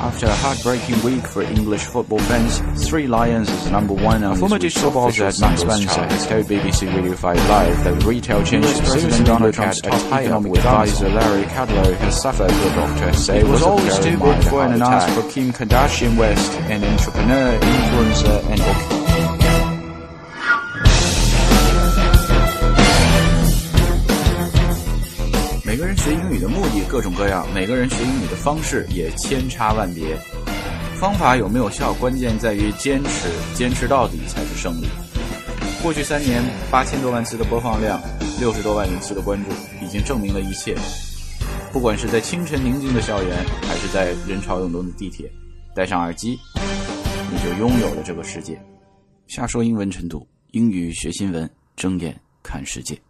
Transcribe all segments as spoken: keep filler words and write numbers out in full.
After a heartbreaking week for English football fans, Three Lions is number one on former digital boss at Max Spencer has told B B C Radio five Live that retail chain President Donald Trump's top tie-up with advisor Larry Kudlow has suffered, the doctor say was always too big for an ask for Kim Kardashian West, an entrepreneur, influencer and book. 每个人学英语的目的各种各样，每个人学英语的方式也千差万别。方法有没有效，关键在于坚持，坚持到底才是胜利。过去三年，八千多万次的播放量，六十多万人次的关注，已经证明了一切。不管是在清晨宁静的校园，还是在人潮涌动的地铁，戴上耳机，你就拥有了这个世界。瞎说英文晨读，英语学新闻，睁眼看世界。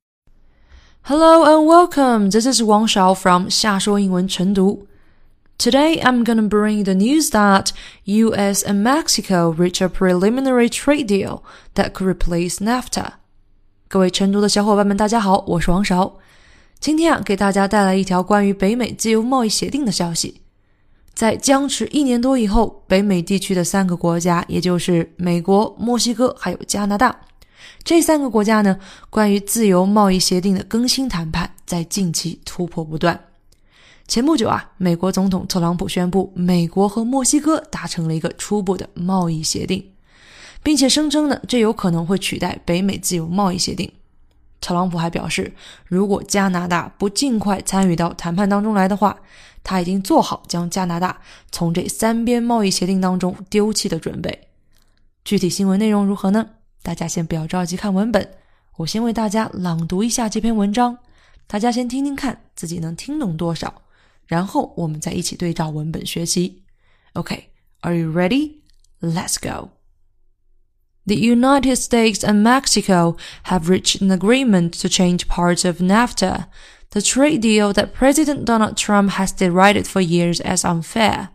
Hello and welcome. This is Wang Shao from 瞎说英文晨读。Today I'm going to bring the news that U S and Mexico reach a preliminary trade deal that could replace NAFTA. 各位晨读的小伙伴们大家好，我是王韶。今天啊，给大家带来一条关于北美自由贸易协定的消息。在僵持一年多以后，北美地区的三个国家，也就是美国、墨西哥还有加拿大，这三个国家呢，关于自由贸易协定的更新谈判在近期突破不断。前不久啊，美国总统特朗普宣布美国和墨西哥达成了一个初步的贸易协定，并且声称呢，这有可能会取代北美自由贸易协定。特朗普还表示，如果加拿大不尽快参与到谈判当中来的话，他已经做好将加拿大从这三边贸易协定当中丢弃的准备。具体新闻内容如何呢？大家先不要着急看文本，我先为大家朗读一下这篇文章，大家先听听看自己能听懂多少，然后我们再一起对照文本学习。 Okay, are you ready? Let's go. The United States and Mexico have reached an agreement to change parts of NAFTA, the trade deal that President Donald Trump has derided for years as unfair.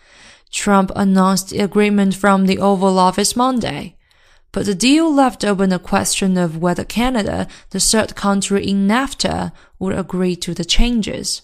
Trump announced the agreement from the Oval Office Monday.But the deal left open the question of whether Canada, the third country in NAFTA, would agree to the changes.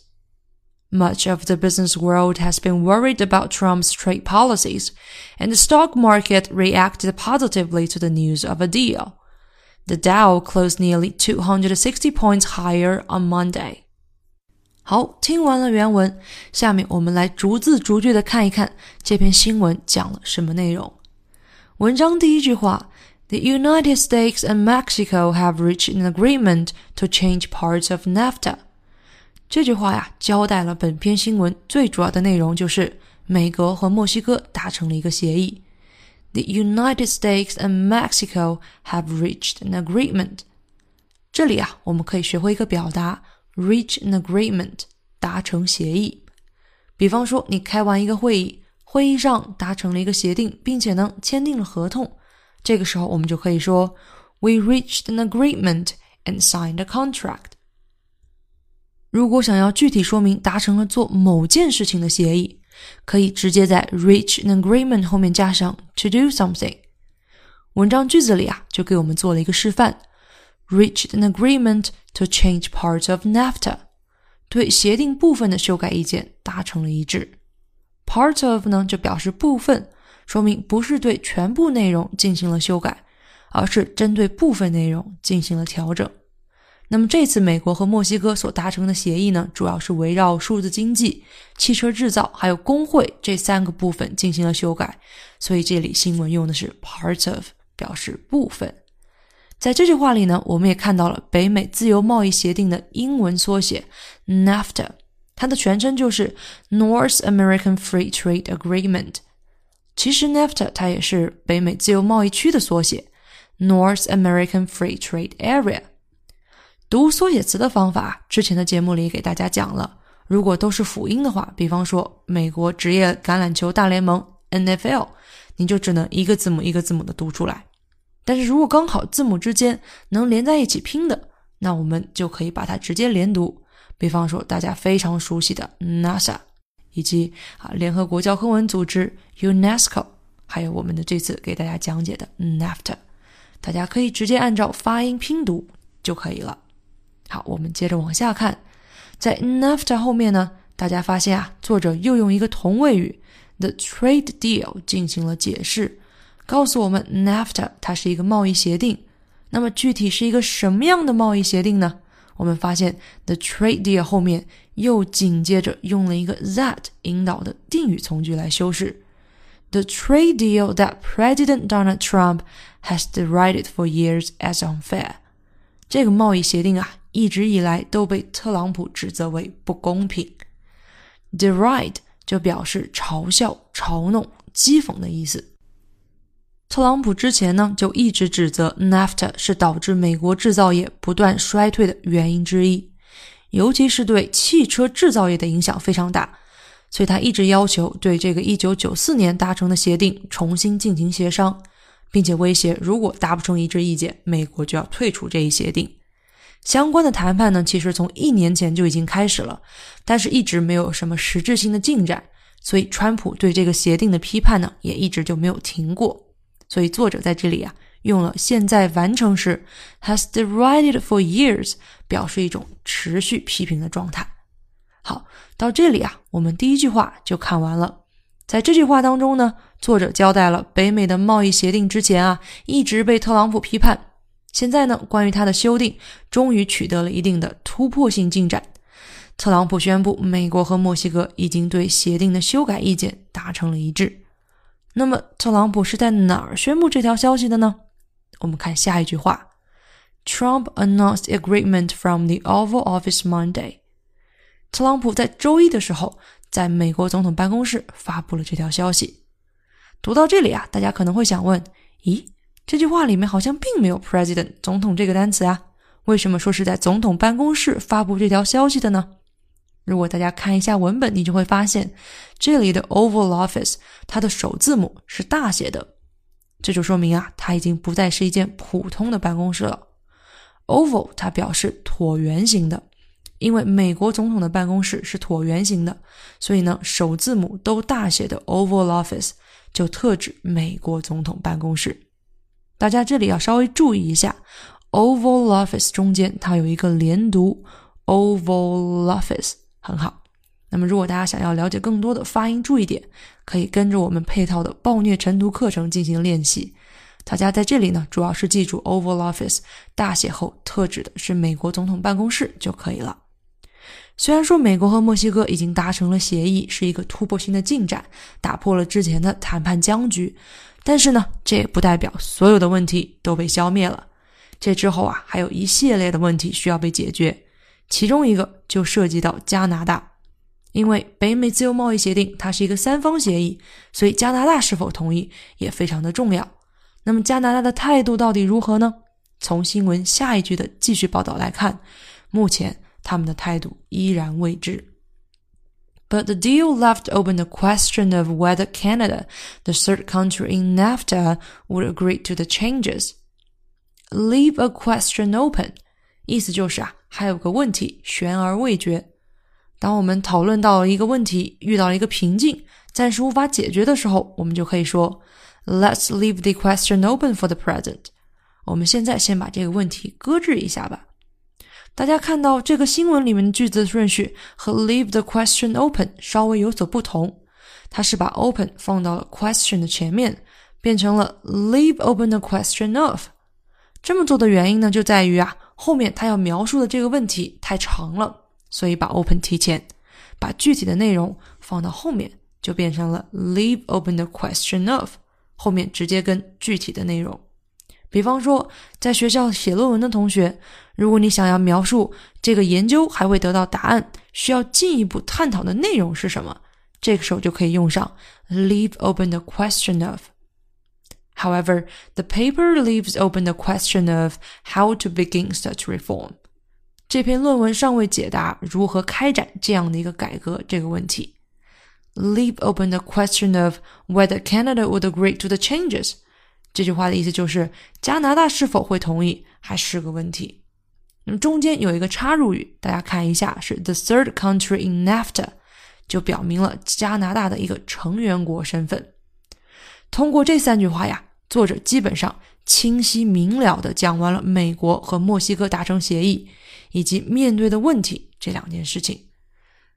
Much of the business world has been worried about Trump's trade policies, and the stock market reacted positively to the news of a deal. The Dow closed nearly two hundred sixty points higher on Monday. 好，听完了原文，下面我们来逐字逐句的看一看这篇新闻讲了什么内容。文章第一句话 The United States and Mexico have reached an agreement to change parts of NAFTA. 这句话呀，交代了本篇新闻最主要的内容，就是美国和墨西哥达成了一个协议。The United States and Mexico have reached an agreement. 这里啊，我们可以学会一个表达 reach an agreement, 达成协议。比方说你开完一个会议，会议上达成了一个协定，并且呢签订了合同，这个时候我们就可以说 We reached an agreement and signed a contract. 如果想要具体说明达成了做某件事情的协议，可以直接在 reach an agreement 后面加上 to do something. 文章句子里啊，就给我们做了一个示范 Reached an agreement to change parts of NAFTA. 对协定部分的修改意见达成了一致。Part of 呢，就表示部分，说明不是对全部内容进行了修改，而是针对部分内容进行了调整。那么这次美国和墨西哥所达成的协议呢，主要是围绕数字经济、汽车制造还有工会这三个部分进行了修改，所以这里新闻用的是 part of， 表示部分。在这句话里呢，我们也看到了北美自由贸易协定的英文缩写 NAFTA，它的全称就是 North American Free Trade Agreement。 其实 NAFTA 它也是北美自由贸易区的缩写 North American Free Trade Area。 读缩写词的方法之前的节目里给大家讲了，如果都是辅音的话，比方说美国职业橄榄球大联盟 N F L， 你就只能一个字母一个字母的读出来。但是如果刚好字母之间能连在一起拼的，那我们就可以把它直接连读。比方说大家非常熟悉的 NASA， 以及啊联合国教科文组织 UNESCO， 还有我们的这次给大家讲解的 NAFTA， 大家可以直接按照发音拼读就可以了。好，我们接着往下看，在 NAFTA 后面呢， 大家发现啊，作者又用一个同位语 the trade deal 进行了解释，告诉我们 NAFTA 它是一个贸易协定。那么具体是一个什么样的贸易协定呢？我们发现 the trade deal 后面又紧接着用了一个 that 引导的定语从句来修饰。The trade deal that President Donald Trump has derided for years as unfair. 这个贸易协定啊，一直以来都被特朗普指责为不公平。Deride 就表示嘲笑、嘲弄、讥讽的意思。特朗普之前呢，就一直指责 NAFTA 是导致美国制造业不断衰退的原因之一，尤其是对汽车制造业的影响非常大，所以他一直要求对这个一九九四年达成的协定重新进行协商，并且威胁如果达不成一致意见，美国就要退出这一协定。相关的谈判呢，其实从一年前就已经开始了，但是一直没有什么实质性的进展，所以川普对这个协定的批判呢，也一直就没有停过。所以作者在这里啊，用了现在完成时 has derided for years 表示一种持续批评的状态。好，到这里啊，我们第一句话就看完了。在这句话当中呢，作者交代了北美的贸易协定之前啊，一直被特朗普批判。现在呢，关于他的修订终于取得了一定的突破性进展。特朗普宣布美国和墨西哥已经对协定的修改意见达成了一致。那么特朗普是在哪儿宣布这条消息的呢？我们看下一句话 Trump announced agreement from the Oval Office Monday. 特朗普在周一的时候在美国总统办公室发布了这条消息。读到这里啊，大家可能会想问，咦，这句话里面好像并没有 president 总统这个单词啊，为什么说是在总统办公室发布这条消息的呢？如果大家看一下文本，你就会发现这里的 Oval Office 它的首字母是大写的，这就说明啊，它已经不再是一间普通的办公室了。 Oval 它表示椭圆形的，因为美国总统的办公室是椭圆形的，所以呢，首字母都大写的 Oval Office 就特指美国总统办公室。大家这里要稍微注意一下， Oval Office 中间它有一个连读 Oval Office，很好。那么如果大家想要了解更多的发音注意点，可以跟着我们配套的暴虐晨读课程进行练习。大家在这里呢，主要是记住 Oval Office 大写后特指的是美国总统办公室就可以了。虽然说美国和墨西哥已经达成了协议，是一个突破性的进展，打破了之前的谈判僵局，但是呢，这也不代表所有的问题都被消灭了。这之后啊，还有一系列的问题需要被解决。其中一个就涉及到加拿大，因为北美自由贸易协定它是一个三方协议，所以加拿大是否同意也非常的重要。那么加拿大的态度到底如何呢？从新闻下一句的继续报道来看，目前他们的态度依然未知。But the deal left open the question of whether Canada, the third country in NAFTA, would agree to the changes. Leave a question open, 意思就是啊，还有个问题悬而未决。当我们讨论到了一个问题，遇到了一个瓶颈，暂时无法解决的时候，我们就可以说 Let's leave the question open for the present. 我们现在先把这个问题搁置一下吧。大家看到这个新闻里面的句子的顺序和 leave the question open 稍微有所不同，它是把 open 放到了 question 的前面，变成了 leave open the question of。 这么做的原因呢，就在于啊，后面他要描述的这个问题太长了，所以把 open 提前，把具体的内容放到后面，就变成了 leave open the question of， 后面直接跟具体的内容。比方说在学校写论文的同学，如果你想要描述这个研究还未得到答案，需要进一步探讨的内容是什么，这个时候就可以用上 leave open the question of。 However, the paper leaves open the question of how to begin such reform。 这篇论文尚未解答如何开展这样的一个改革这个问题。 Leave open the question of whether Canada would agree to the changes，这句话的意思就是加拿大是否会同意还是个问题。那么中间有一个插入语，大家看一下，是 the third country in NAFTA， 就表明了加拿大的一个成员国身份。通过这三句话呀，作者基本上清晰明了地讲完了美国和墨西哥达成协议以及面对的问题这两件事情。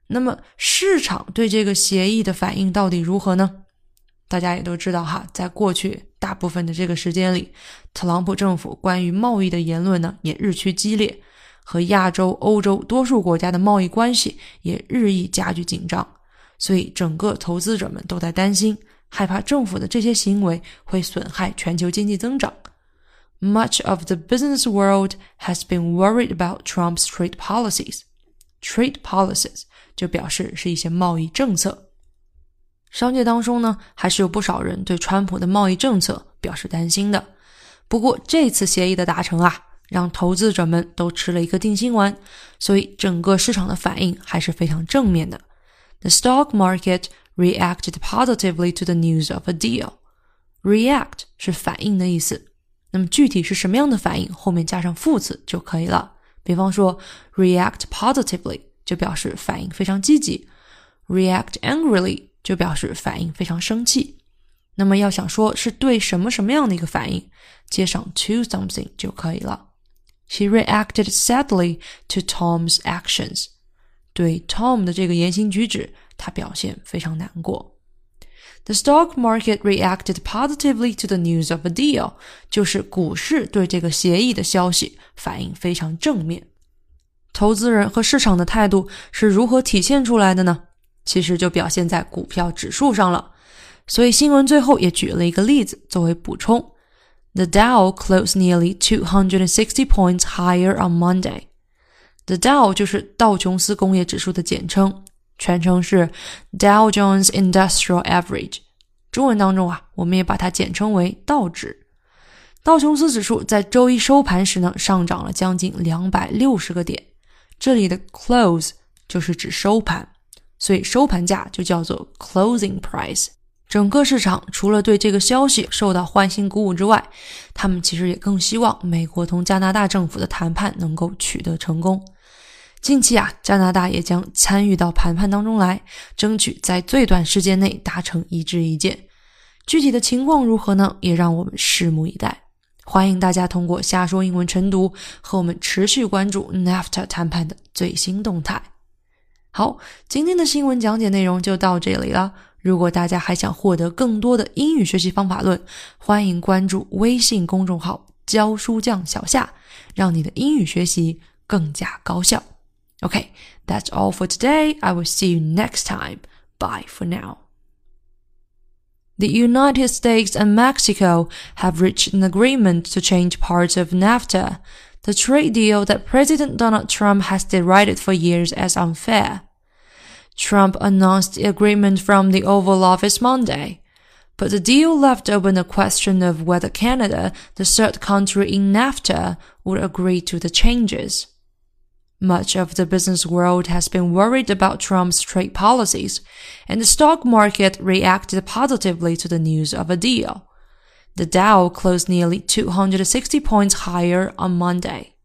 那么市场对这个协议的反应到底如何呢？大家也都知道哈，在过去大部分的这个时间里，特朗普政府关于贸易的言论呢也日趋激烈，和亚洲、欧洲多数国家的贸易关系也日益加剧紧张，所以整个投资者们都在担心，害怕政府的这些行为会损害全球经济增长。Much of the business world has been worried about Trump's trade policies. Trade policies 就表示是一些贸易政策。商界当中呢，还是有不少人对川普的贸易政策表示担心的。不过这次协议的达成啊，让投资者们都吃了一个定心丸，所以整个市场的反应还是非常正面的。The stock market reacted positively to the news of a deal. React 是反应的意思，那么具体是什么样的反应，后面加上副词就可以了。比方说 react positively 就表示反应非常积极， react angrily 就表示反应非常生气。那么要想说是对什么什么样的一个反应，接上 to something 就可以了。She reacted sadly to Tom's actions. 对 Tom 的这个言行举止，他表现非常难过。The stock market reacted positively to the news of a deal. 就是股市对这个协议的消息反应非常正面。投资人和市场的态度是如何体现出来的呢？其实就表现在股票指数上了。所以新闻最后也举了一个例子作为补充。The Dow closed nearly two hundred sixty points higher on Monday. The Dow 就是道琼斯工业指数的简称，全称是 Dow Jones Industrial Average。中文当中啊，我们也把它简称为道指。道琼斯指数在周一收盘时呢，上涨了将近两百六十个点。这里的 close 就是指收盘，所以收盘价就叫做 closing price。整个市场除了对这个消息受到欢欣鼓舞之外，他们其实也更希望美国同加拿大政府的谈判能够取得成功。近期啊，加拿大也将参与到谈判当中来，争取在最短时间内达成一致意见。具体的情况如何呢？也让我们拭目以待。欢迎大家通过瞎说英文晨读和我们持续关注 NAFTA 谈判的最新动态。好，今天的新闻讲解内容就到这里了。如果大家还想获得更多的英语学习方法论，欢迎关注微信公众号教书匠小夏，让你的英语学习更加高效。Okay, that's all for today. I will see you next time. Bye for now. The United States and Mexico have reached an agreement to change parts of NAFTA, the trade deal that President Donald Trump has derided for years as unfair. Trump announced the agreement from the Oval Office Monday, but the deal left open the question of whether Canada, the third country in NAFTA, would agree to the changes. Much of the business world has been worried about Trump's trade policies, and the stock market reacted positively to the news of a deal. The Dow closed nearly two hundred sixty points higher on Monday.